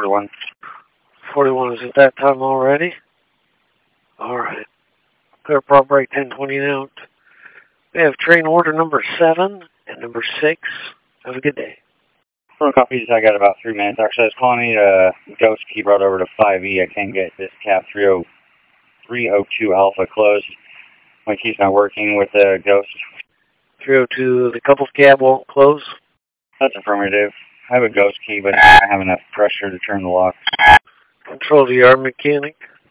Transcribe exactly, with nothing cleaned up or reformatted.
forty-one. forty-one is at that time already? Alright. Clear prop break ten twenty out. We have train order number seven and number six. Have a good day. For copies, I got about three minutes. Actually, I was calling you to Ghost key brought over to five E. I can't get this cap three oh two Alpha closed. My key's not working with the Ghost. three oh two, the couples cab won't close? That's affirmative. I have a Ghost key, but I don't have enough pressure to turn the lock. Control the yard mechanic.